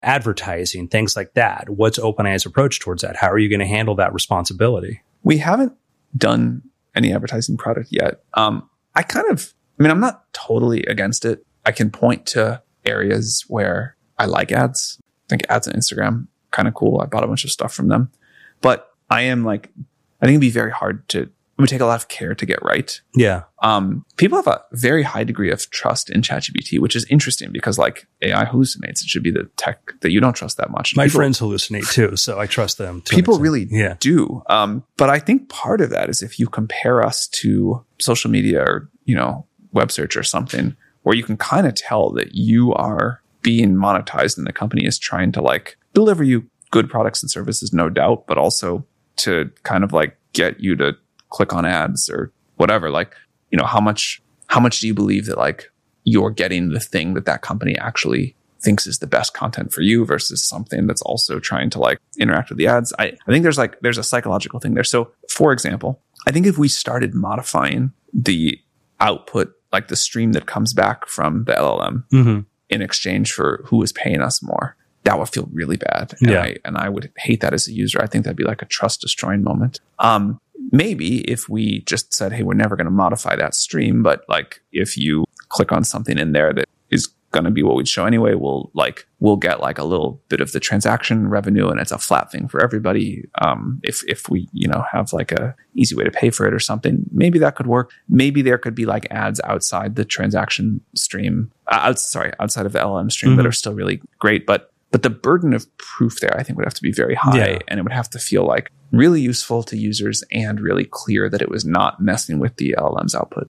advertising, things like that. What's OpenAI's approach towards that? How are you going to handle that responsibility? We haven't done any advertising product yet. I'm not totally against it. I can point to areas where I like ads. I think ads on Instagram, kind of cool. I bought a bunch of stuff from them. But I think it'd be very hard to, it would take a lot of care to get right. Yeah. People have a very high degree of trust in ChatGPT, which is interesting because like AI hallucinates. It should be the tech that you don't trust that much. My friends hallucinate too, so I trust them. People really do. But I think part of that is if you compare us to social media or, web search or something, where you can kind of tell that you are being monetized and the company is trying to like deliver you good products and services, no doubt, but also to kind of like get you to click on ads or whatever. Like, how much do you believe that like you're getting the thing that company actually thinks is the best content for you versus something that's also trying to like interact with the ads? I think there's a psychological thing there. So for example, I think if we started modifying the output, like the stream that comes back from the LLM in exchange for who is paying us more, that would feel really bad. And I would hate that as a user. I think that'd be like a trust destroying moment. Maybe if we just said, hey, we're never going to modify that stream, but like if you click on something in there that is going to be what we'd show anyway, we'll get like a little bit of the transaction revenue and it's a flat thing for everybody. If we, have like a easy way to pay for it or something, maybe that could work. Maybe there could be like ads outside the transaction stream, outside of the LLM stream that are still really great. But the burden of proof there, I think, would have to be very high, and it would have to feel like really useful to users and really clear that it was not messing with the LLM's output.